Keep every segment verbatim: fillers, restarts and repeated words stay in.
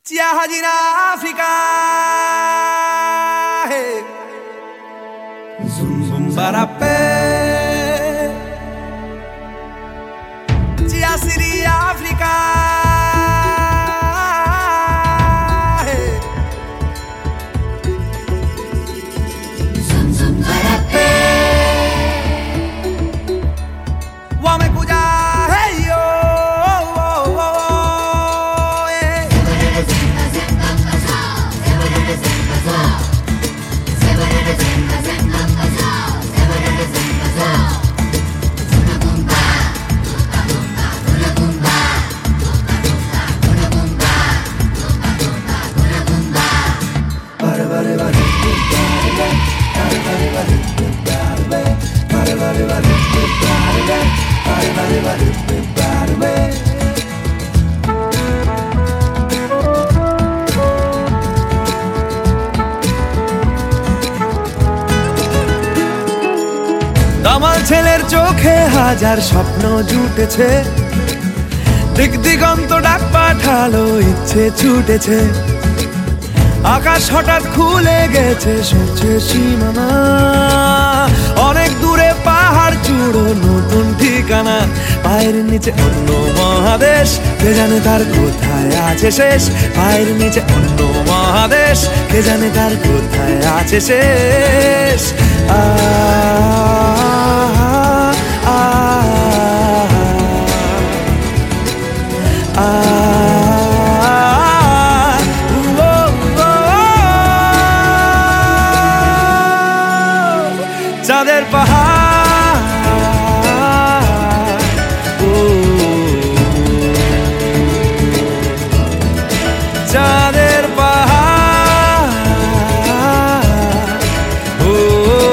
Ciahadina Africa, hey. Zum zum barape, Cia Siri Africa, hey. Zum zum barape, Wame puja, hey yo, oh, oh, oh, hey. দামাল ছেলের চোখে হাজার স্বপ্ন জুটেছে, দিক দিগন্ত ডাক পাঠালো, ইচ্ছে ছুটেছে। আকাশ হঠাৎ খুলে গেছে, সরছে সীমানা, অনেক দূরে পাহাড় চূড়ো, নতুন ঠিকানা। পায়ের নিচে অন্য মহাদেশ, কে জানে তার কোথায় আছে শেষ। পায়ের নিচে অন্য মহাদেশ, কে জানে তার কোথায় আছে শেষ। আ আ আ চাঁদের পাহাড়, ও চাঁদের পাহাড়, ও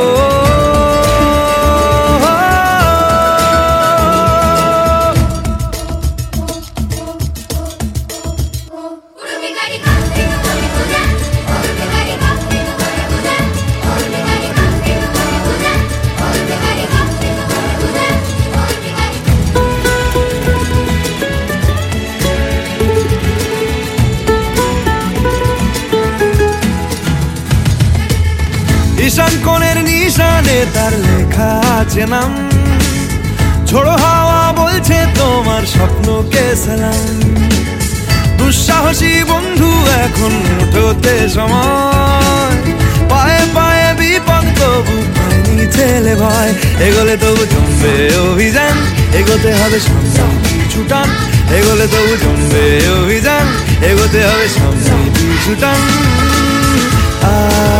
ঈশান কোণের নিশানে তার লেখা আছে নাম। ঝোড়ো হাওয়া বলছে তোমার স্বপ্নকে সালাম। দুঃসাহসী বন্ধু এখন উঠোতে সময়, পায়ে পায়ে বিপদ তবু পায়নি ছেলে ভয়। এগোলে তবু জমবে অভিযান, এগোতে হবে সামনে পিছু টান। এগোলে তবু জমবে অভিযান, এগোতে হবে সামনে পিছু টান। আ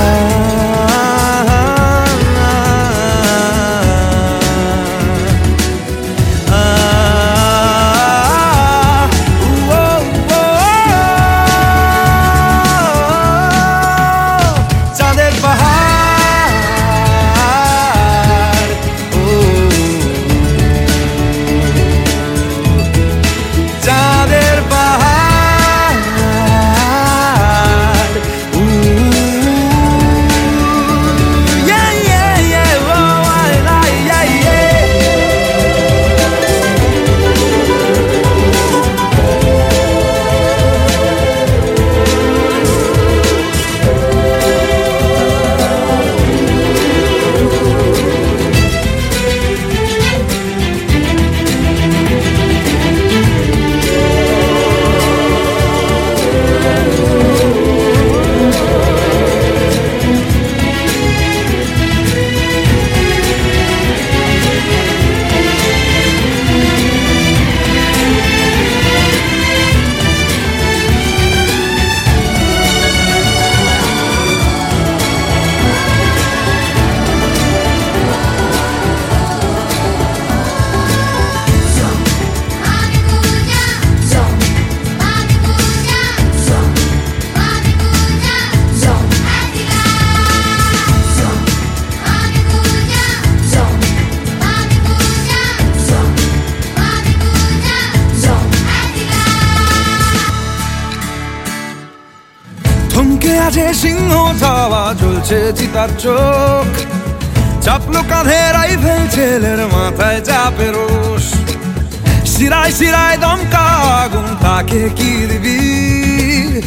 থমকে আছে সিংহ ছাওয়া, জ্বলছে চিতার চোখ। চাপলো কাঁধে রাইফেল, ছেলের মাথায় চাপে রোষ। শিরায় শিরায় দমকা আগুন, তাকে কি দিবি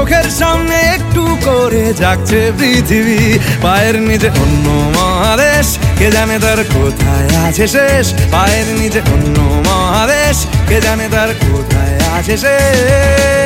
চোখের সামনে একটু করে জাগছে পৃথিবী, পায়ের নিচে অন্য মহাদেশ, কে জানে তার কোথায় আছে শেষ। পায়ের নিচে অন্য মহাদেশ, কে জানে তার কোথায় আছে শেষ।